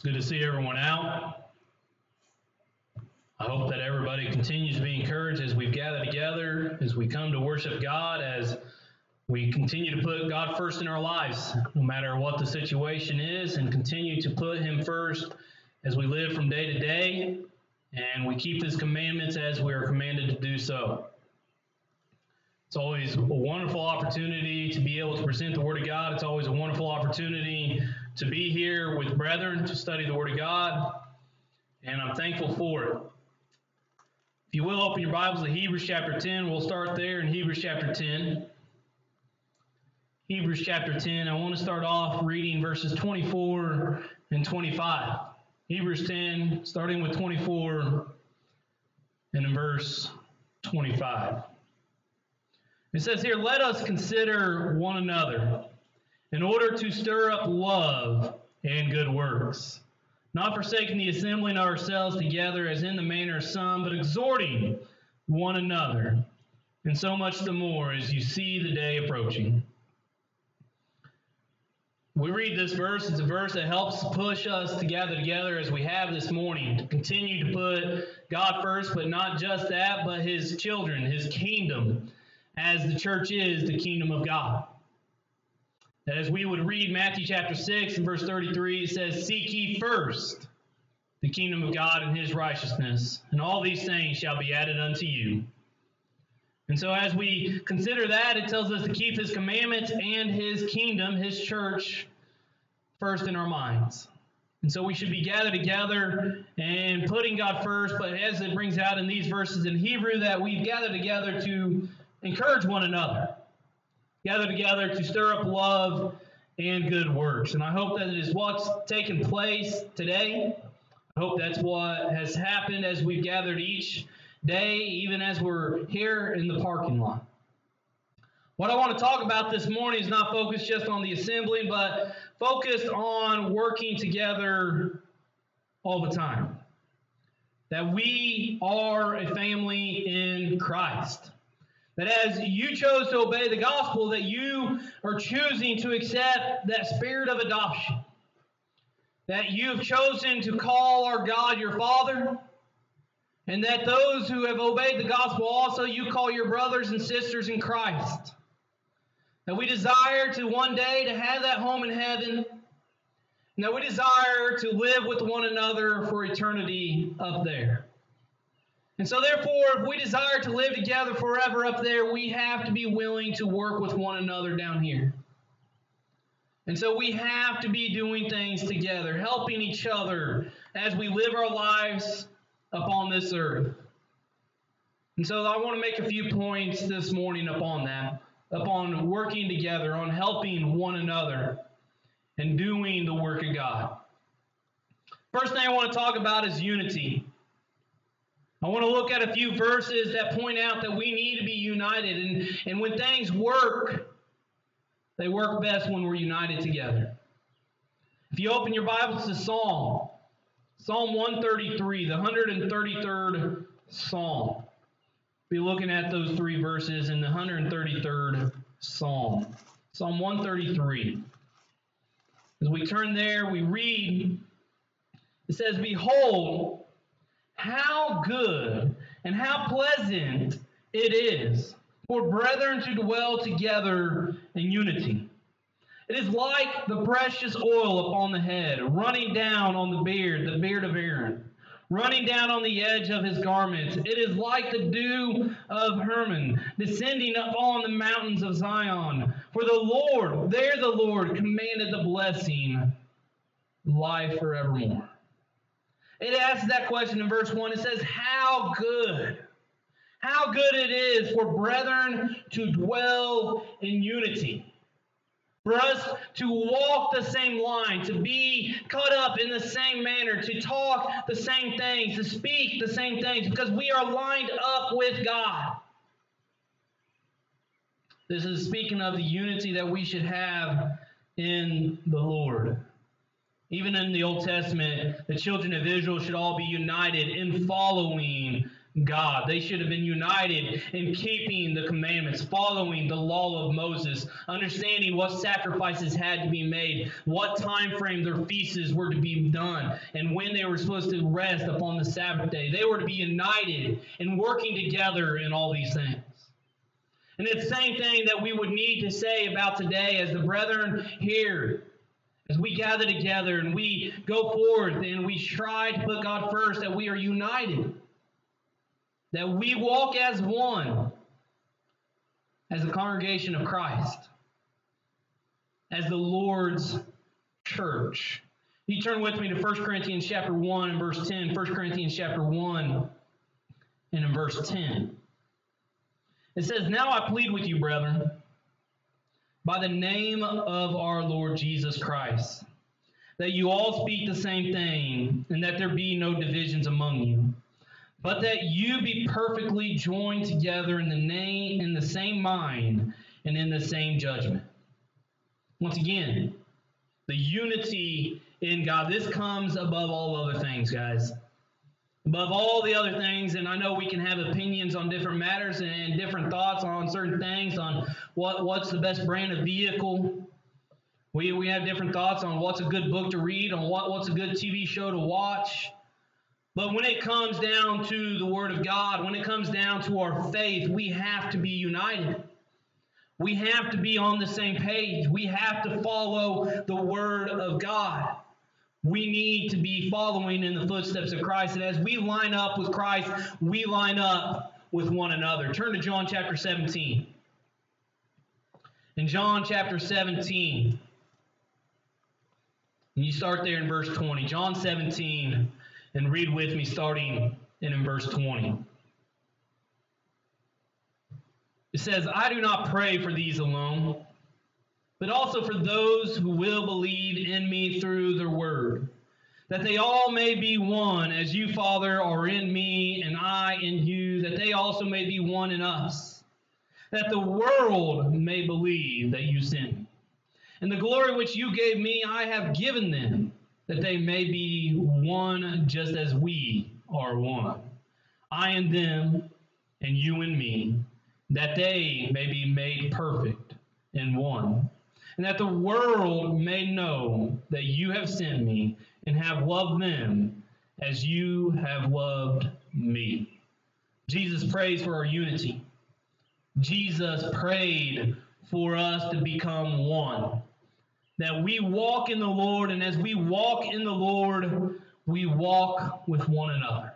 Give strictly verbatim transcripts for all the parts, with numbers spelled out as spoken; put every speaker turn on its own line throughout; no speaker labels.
good to see everyone out. I hope that everybody continues to be encouraged as we've gathered together, as we come to worship God, as we continue to put God first in our lives, no matter what the situation is, and continue to put Him first as we live from day to day, and we keep His commandments as we are commanded to do so. It's always a wonderful opportunity to be able to present the Word of God. It's always a wonderful opportunity to be here with brethren to study the Word of God, and I'm thankful for it. If you will, open your Bibles to Hebrews chapter ten. We'll start there in Hebrews chapter ten. Hebrews chapter ten, I want to start off reading verses twenty-four and twenty-five. Hebrews ten, starting with twenty-four and in verse twenty-five. It says here, "Let us consider one another in order to stir up love and good works, not forsaking the assembling of ourselves together as in the manner of some, but exhorting one another, and so much the more as you see the day approaching." We read this verse. It's a verse that helps push us to gather together as we have this morning, to continue to put God first, but not just that, but His children, His kingdom, as the church is the kingdom of God. That as we would read Matthew chapter six and verse thirty-three, it says, "Seek ye first the kingdom of God and His righteousness, and all these things shall be added unto you." And so as we consider that, it tells us to keep His commandments and His kingdom, His church, first in our minds. And so we should be gathered together and putting God first, but as it brings out in these verses in Hebrew, that we've gathered together to encourage one another, gather together to stir up love and good works. And I hope that it is what's taken place today. I hope that's what has happened as we've gathered each day, even as we're here in the parking lot. What I want to talk about this morning is not focused just on the assembling, but focused on working together all the time. That we are a family in Christ. That as you chose to obey the gospel, that you are choosing to accept that spirit of adoption. That you have chosen to call our God your Father. And that those who have obeyed the gospel also you call your brothers and sisters in Christ. That we desire to one day to have that home in heaven. And that we desire to live with one another for eternity up there. And so therefore, if we desire to live together forever up there, we have to be willing to work with one another down here. And so we have to be doing things together, helping each other as we live our lives upon this earth. And so I want to make a few points this morning upon that, upon working together, on helping one another and doing the work of God. First thing I want to talk about is unity. I want to look at a few verses that point out that we need to be united. And, and when things work, they work best when we're united together. If you open your Bibles to Psalm, Psalm one thirty-three, the one hundred thirty-third Psalm. Be looking at those three verses in the one hundred thirty-third Psalm. Psalm one thirty-three. As we turn there, we read, it says, "Behold, how good and how pleasant it is for brethren to dwell together in unity. It is like the precious oil upon the head, running down on the beard, the beard of Aaron, running down on the edge of his garments. It is like the dew of Hermon, descending upon the mountains of Zion. For the Lord, there the Lord, commanded the blessing, life forevermore." It asks that question in verse one. It says, how good, how good it is for brethren to dwell in unity. For us to walk the same line, to be caught up in the same manner, to talk the same things, to speak the same things, because we are lined up with God. This is speaking of the unity that we should have in the Lord. Even in the Old Testament, the children of Israel should all be united in following God. They should have been united in keeping the commandments, following the law of Moses, understanding what sacrifices had to be made, what time frame their feasts were to be done, and when they were supposed to rest upon the Sabbath day. They were to be united and working together in all these things. And it's the same thing that we would need to say about today as the brethren here, as we gather together and we go forth and we try to put God first, that we are united, that we walk as one, as the congregation of Christ, as the Lord's church. You turn with me to First Corinthians chapter one and verse ten. First Corinthians chapter one and in verse ten. It says, "Now I plead with you, brethren, by the name of our Lord Jesus Christ, that you all speak the same thing, and that there be no divisions among you, but that you be perfectly joined together in the name, in the same mind, and in the same judgment." Once again, the unity in God. This comes above all other things, guys. Above all the other things, and I know we can have opinions on different matters and different thoughts on certain things, on what, what's the best brand of vehicle. We we have different thoughts on what's a good book to read, on what, what's a good T V show to watch. But when it comes down to the Word of God, when it comes down to our faith, we have to be united. We have to be on the same page. We have to follow the Word of God. We need to be following in the footsteps of Christ. And as we line up with Christ, we line up with one another. Turn to John chapter seventeen. In John chapter seventeen, and you start there in verse twenty. John seventeen, and read with me starting in, in verse twenty. It says, "I do not pray for these alone, but also for those who will believe in me through their word, that they all may be one, as you, Father, are in me, and I in you, that they also may be one in us, that the world may believe that you sent me. And the glory which you gave me, I have given them, that they may be one just as we are one. I in them, and you in me, that they may be made perfect in one, and that the world may know that you have sent me and have loved them as you have loved me." Jesus prays for our unity. Jesus prayed for us to become one, that we walk in the Lord, and as we walk in the Lord, we walk with one another.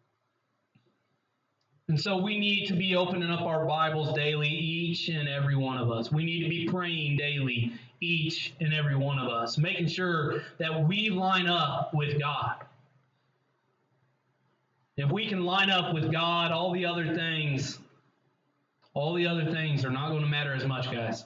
And so we need to be opening up our Bibles daily, each and every one of us. We need to be praying daily, each and every one of us, making sure that we line up with God. If we can line up with God, all the other things, all the other things are not going to matter as much, guys.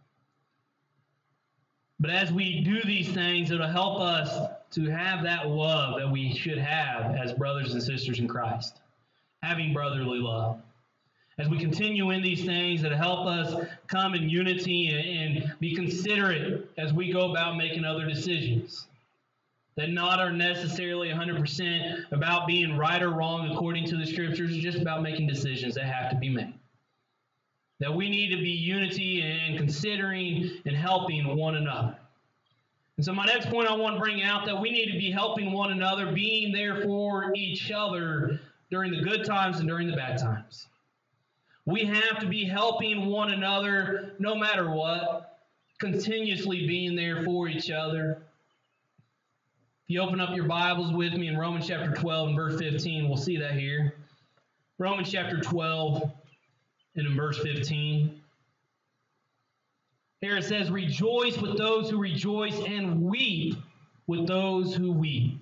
But as we do these things, it'll help us to have that love that we should have as brothers and sisters in Christ. Having brotherly love. As we continue in these things that help us come in unity and, and be considerate as we go about making other decisions. That not are necessarily one hundred percent about being right or wrong according to the Scriptures. It's just about making decisions that have to be made. That we need to be unity and considering and helping one another. And so my next point I want to bring out, that we need to be helping one another, being there for each other during the good times and during the bad times. We have to be helping one another no matter what, continuously being there for each other. If you open up your Bibles with me in Romans chapter twelve and verse fifteen, we'll see that here. Romans chapter twelve and in verse fifteen. Here it says, "Rejoice with those who rejoice and weep with those who weep."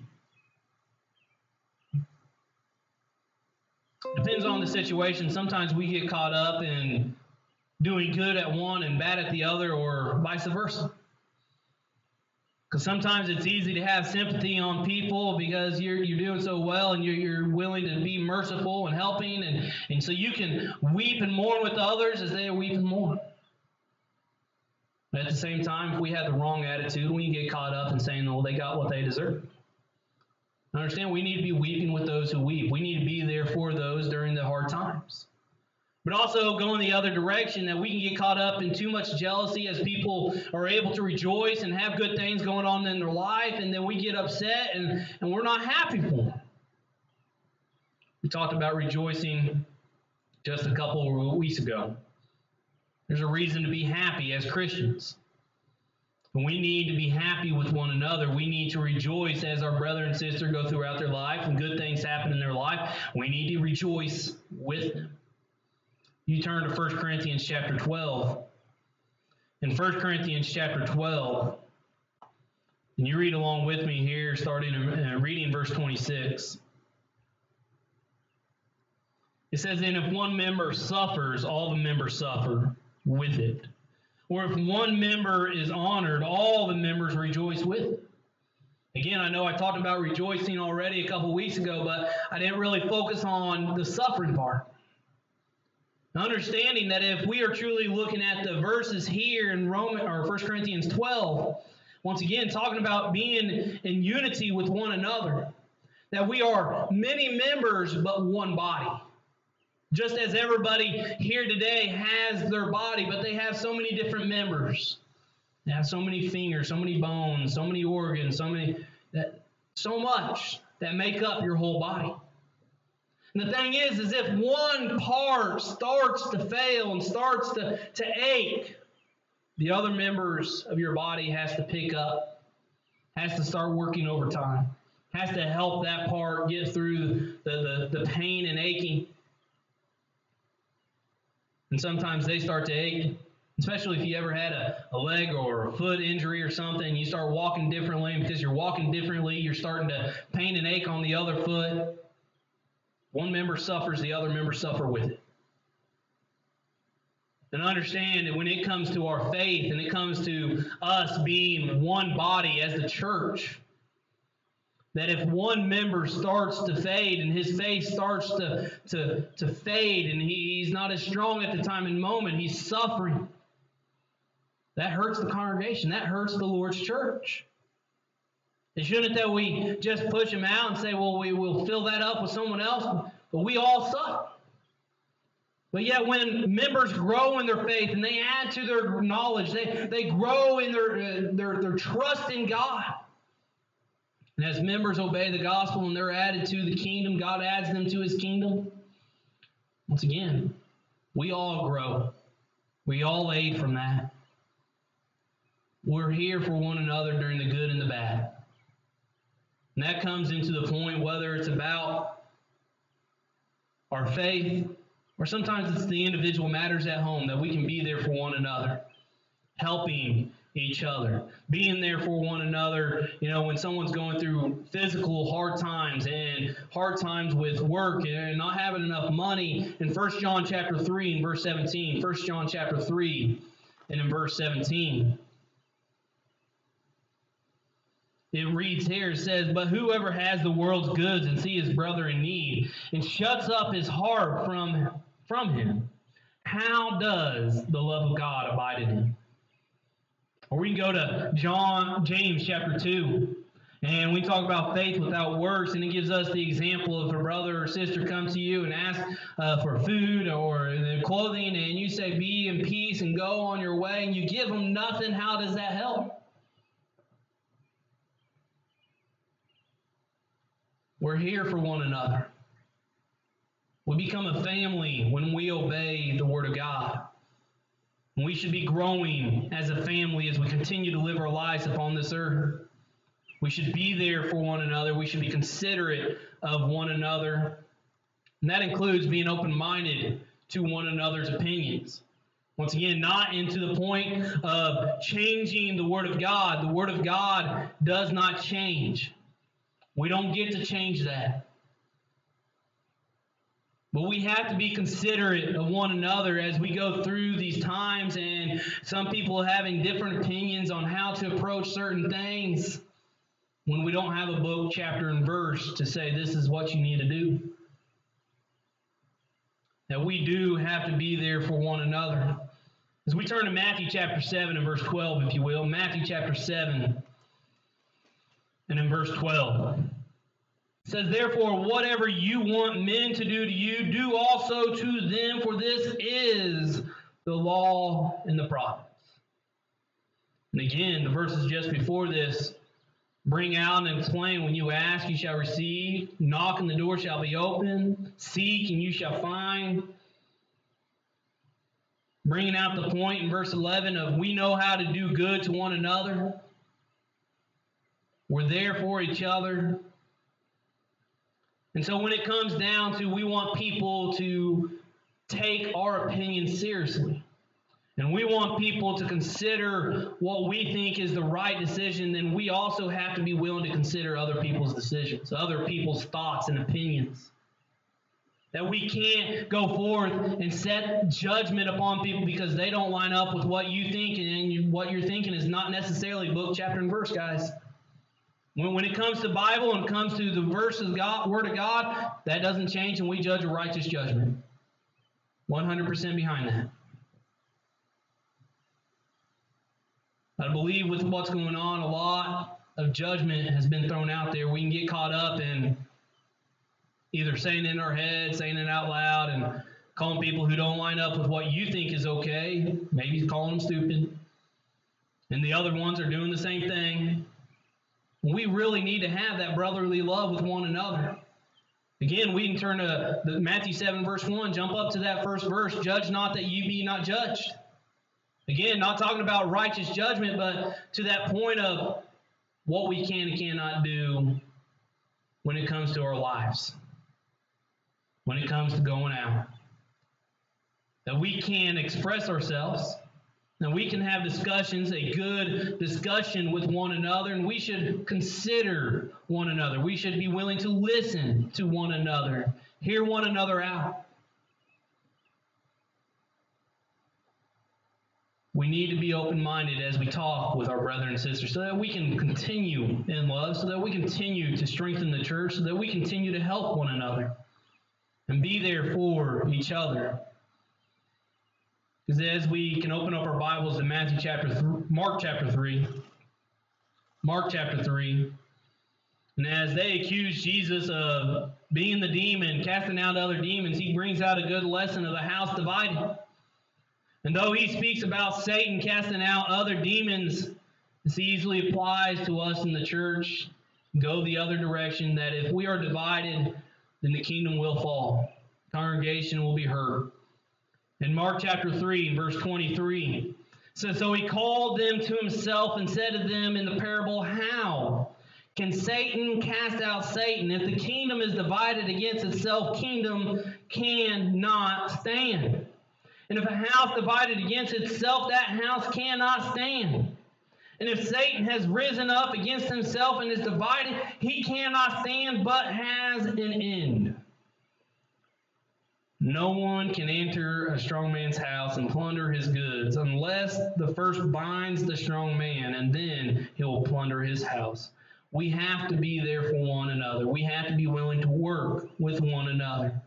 Depends on the situation. Sometimes we get caught up in doing good at one and bad at the other, or vice versa. Because sometimes it's easy to have sympathy on people because you're you're doing so well and you're, you're willing to be merciful and helping, and, and so you can weep and mourn with others as they are weeping and mourn. But at the same time, if we have the wrong attitude, we can get caught up in saying, well, they got what they deserve. Understand, we need to be weeping with those who weep. We need to be there for those during the hard times. But also going the other direction, that we can get caught up in too much jealousy as people are able to rejoice and have good things going on in their life, and then we get upset and, and we're not happy for them. We talked about rejoicing just a couple of weeks ago. There's a reason to be happy as Christians. And we need to be happy with one another. We need to rejoice as our brother and sister go throughout their life and good things happen in their life. We need to rejoice with them. You turn to First Corinthians chapter twelve. In First Corinthians chapter twelve, and you read along with me here, starting uh, reading verse twenty-six. It says, and if one member suffers, all the members suffer with it. Or if one member is honored, all the members rejoice with it. Again, I know I talked about rejoicing already a couple weeks ago, but I didn't really focus on the suffering part. Understanding that if we are truly looking at the verses here in Roman or First Corinthians twelve, once again talking about being in unity with one another, that we are many members but one body. Just as everybody here today has their body, but they have so many different members. They have so many fingers, so many bones, so many organs, so many that so much that make up your whole body. And the thing is, is if one part starts to fail and starts to, to ache, the other members of your body has to pick up, has to start working overtime, has to help that part get through the, the, the pain and aching. And sometimes they start to ache, especially if you ever had a, a leg or a foot injury or something. You start walking differently, and because you're walking differently, you're starting to pain and ache on the other foot. One member suffers, the other members suffer with it. And understand that when it comes to our faith and it comes to us being one body as the church, that if one member starts to fade and his faith starts to, to, to fade and he, he's not as strong at the time and moment, he's suffering, that hurts the congregation. That hurts the Lord's church. It shouldn't that we just push him out and say, well, we will fill that up with someone else, but we all suffer. But yet when members grow in their faith and they add to their knowledge, they, they grow in their, uh, their, their trust in God. And as members obey the gospel and they're added to the kingdom, God adds them to his kingdom. Once again, we all grow. We all aid from that. We're here for one another during the good and the bad. And that comes into the point whether it's about our faith or sometimes it's the individual matters at home, that we can be there for one another, helping each other, being there for one another, you know, when someone's going through physical hard times and hard times with work and not having enough money. In First John chapter three and verse seventeen, First John chapter three and in verse seventeen, it reads here, it says, but whoever has the world's goods and see his brother in need and shuts up his heart from, from him, how does the love of God abide in him? Or we can go to John, James chapter two, and we talk about faith without works, and it gives us the example of a brother or sister come to you and ask uh, for food or clothing, and you say, be in peace and go on your way, and you give them nothing. How does that help? We're here for one another. We become a family when we obey the Word of God. And we should be growing as a family as we continue to live our lives upon this earth. We should be there for one another. We should be considerate of one another. And that includes being open-minded to one another's opinions. Once again, not into the point of changing the Word of God. The Word of God does not change. We don't get to change that. But we have to be considerate of one another as we go through these times, and some people having different opinions on how to approach certain things when we don't have a book, chapter, and verse to say this is what you need to do. That we do have to be there for one another. As we turn to Matthew chapter seven and verse twelve, if you will, Matthew chapter seven and in verse twelve. It says, therefore, whatever you want men to do to you, do also to them, for this is the law and the prophets. And again, the verses just before this bring out and explain, when you ask, you shall receive. Knock, and the door shall be open. Seek, and you shall find. Bringing out the point in verse eleven of we know how to do good to one another. We're there for each other. And so when it comes down to we want people to take our opinion seriously, and we want people to consider what we think is the right decision, then we also have to be willing to consider other people's decisions, other people's thoughts and opinions. That we can't go forth and set judgment upon people because they don't line up with what you think, and what you're thinking is not necessarily book, chapter, and verse, guys. When, when it comes to Bible and comes to the verse of God, Word of God, that doesn't change, and we judge a righteous judgment. one hundred percent behind that. I believe with what's going on, a lot of judgment has been thrown out there. We can get caught up in either saying it in our head, saying it out loud, and calling people who don't line up with what you think is okay, maybe calling them stupid. And the other ones are doing the same thing. We really need to have that brotherly love with one another. Again, we can turn to the Matthew seven, verse one, jump up to that first verse, judge not that you be not judged. Again, not talking about righteous judgment, but to that point of what we can and cannot do when it comes to our lives, when it comes to going out. That we can express ourselves, and we can have discussions, a good discussion with one another, and we should consider one another. We should be willing to listen to one another, hear one another out. We need to be open-minded as we talk with our brothers and sisters so that we can continue in love, so that we continue to strengthen the church, so that we continue to help one another and be there for each other. Because as we can open up our Bibles to Matthew chapter th- Mark chapter three, Mark chapter three, and as they accuse Jesus of being the demon, casting out other demons, he brings out a good lesson of the house divided. And though he speaks about Satan casting out other demons, this easily applies to us in the church. Go the other direction, that if we are divided, then the kingdom will fall. Congregation will be hurt. In Mark chapter three, verse twenty-three, it says, so he called them to himself and said to them in the parable, how can Satan cast out Satan? If the kingdom is divided against itself, kingdom cannot stand. And if a house divided against itself, that house cannot stand. And if Satan has risen up against himself and is divided, he cannot stand, but has an end. No one can enter a strong man's house and plunder his goods unless the first binds the strong man, and then he will plunder his house. We have to be there for one another. We have to be willing to work with one another,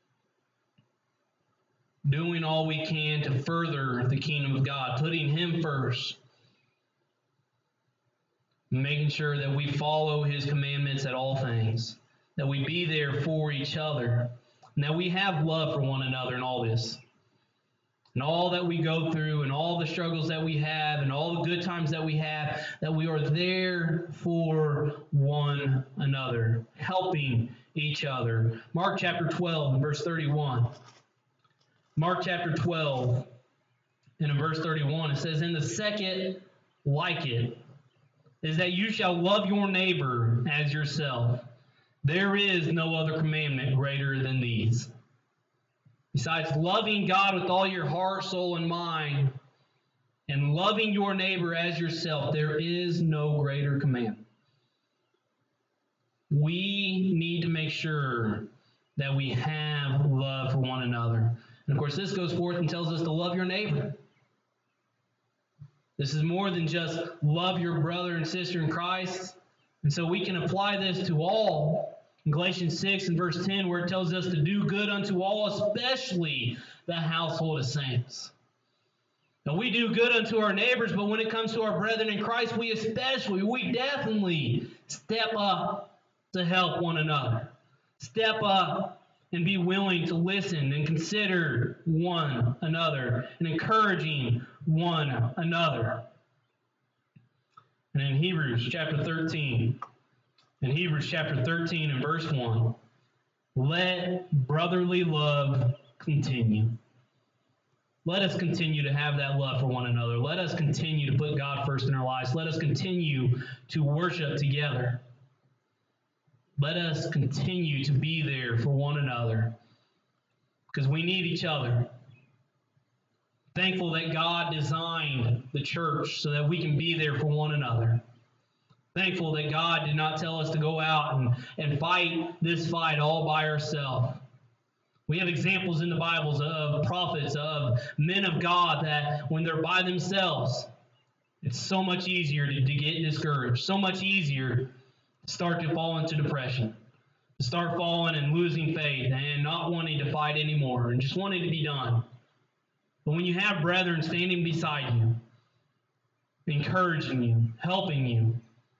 doing all we can to further the kingdom of God, putting him first, making sure that we follow his commandments at all things, that we be there for each other, and that we have love for one another in all this. And all that we go through, and all the struggles that we have, and all the good times that we have, that we are there for one another, helping each other. Mark chapter twelve, verse thirty-one. Mark chapter twelve, and in verse thirty-one, it says, and the second like it is that you shall love your neighbor as yourself. There is no other commandment greater than these. Besides loving God with all your heart, soul, and mind, and loving your neighbor as yourself, there is no greater commandment. We need to make sure that we have love for one another. And of course, this goes forth and tells us to love your neighbor. This is more than just love your brother and sister in Christ. And so we can apply this to all. In Galatians six and verse ten, where it tells us to do good unto all, especially the household of saints. Now, we do good unto our neighbors, but when it comes to our brethren in Christ, we especially, we definitely step up to help one another. Step up and be willing to listen and consider one another and encouraging one another. And in Hebrews chapter thirteen, in Hebrews chapter thirteen and verse one, let brotherly love continue. Let us continue to have that love for one another. Let us continue to put God first in our lives. Let us continue to worship together. Let us continue to be there for one another because we need each other. Thankful that God designed the church so that we can be there for one another. Thankful that God did not tell us to go out and, and fight this fight all by ourselves. We have examples in the Bibles of prophets, of men of God that when they're by themselves, it's so much easier to, to get discouraged, so much easier to start to fall into depression, to start falling and losing faith and not wanting to fight anymore and just wanting to be done. But when you have brethren standing beside you, encouraging you, helping you,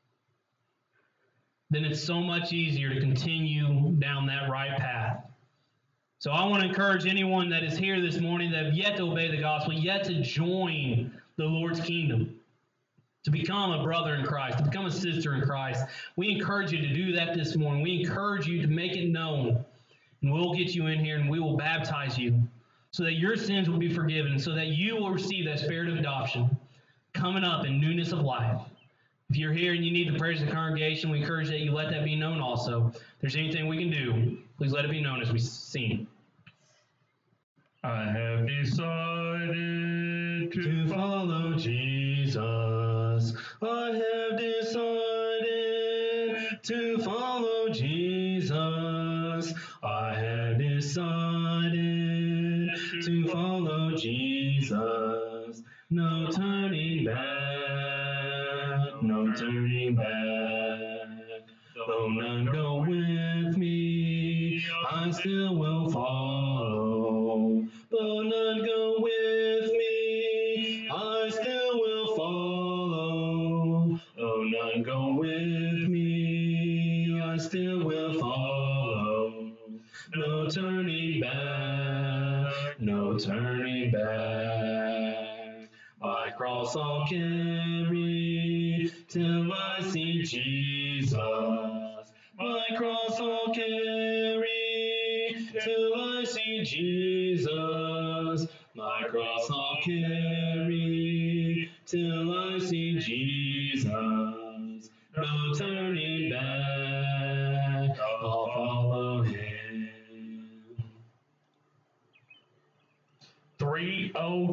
then it's so much easier to continue down that right path. So I want to encourage anyone that is here this morning that have yet to obey the gospel, yet to join the Lord's kingdom, to become a brother in Christ, to become a sister in Christ. We encourage you to do that this morning. We encourage you to make it known, and we'll get you in here and we will baptize you so that your sins will be forgiven, so that you will receive that spirit of adoption coming up in newness of life. If you're here and you need the prayers of the congregation, we encourage that you let that be known also. If there's anything we can do, please let it be known as we sing.
I have decided
To follow Jesus. I have decided to follow Jesus. I have decided to follow Jesus. No turning back, no turning back. Though none go with me, I still will follow. Though none go with me, I still will follow. Though none go with me, I still will follow. No turning back, no turning back. My cross I'll carry till I see Jesus. My cross I'll carry till I see Jesus. My cross I'll carry till I see Jesus. No turning back, I'll follow him.
three oh